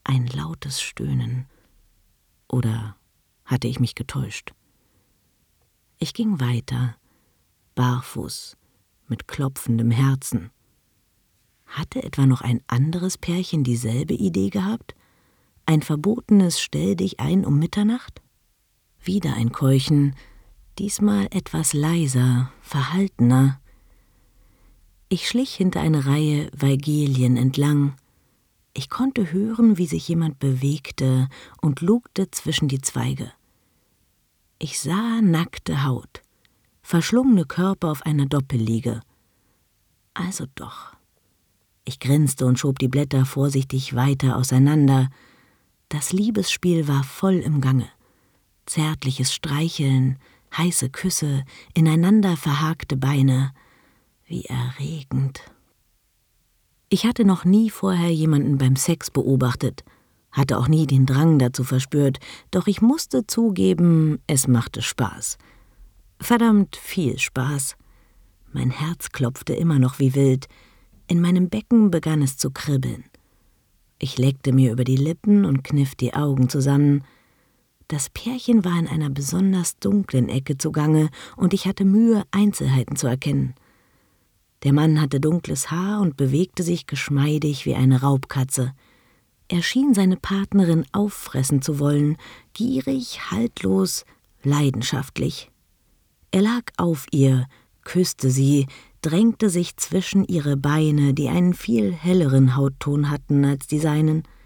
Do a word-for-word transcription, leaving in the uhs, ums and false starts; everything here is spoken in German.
ein lautes Stöhnen. Oder hatte ich mich getäuscht? Ich ging weiter, barfuß, mit klopfendem Herzen. Hatte etwa noch ein anderes Pärchen dieselbe Idee gehabt? Ein verbotenes Stell dich ein um Mitternacht? Wieder ein Keuchen, diesmal etwas leiser, verhaltener. Ich schlich hinter eine Reihe Weigelien entlang. Ich konnte hören, wie sich jemand bewegte und lugte zwischen die Zweige. Ich sah nackte Haut, verschlungene Körper auf einer Doppelliege. Also doch. Ich grinste und schob die Blätter vorsichtig weiter auseinander. Das Liebesspiel war voll im Gange. Zärtliches Streicheln, heiße Küsse, ineinander verhakte Beine. Wie erregend. Ich hatte noch nie vorher jemanden beim Sex beobachtet, hatte auch nie den Drang dazu verspürt, doch ich musste zugeben, es machte Spaß. Verdammt viel Spaß. Mein Herz klopfte immer noch wie wild. In meinem Becken begann es zu kribbeln. Ich leckte mir über die Lippen und kniff die Augen zusammen. Das Pärchen war in einer besonders dunklen Ecke zugange und ich hatte Mühe, Einzelheiten zu erkennen. Der Mann hatte dunkles Haar und bewegte sich geschmeidig wie eine Raubkatze. Er schien seine Partnerin auffressen zu wollen, gierig, haltlos, leidenschaftlich. Er lag auf ihr, küsste sie, drängte sich zwischen ihre Beine, die einen viel helleren Hautton hatten als die seinen.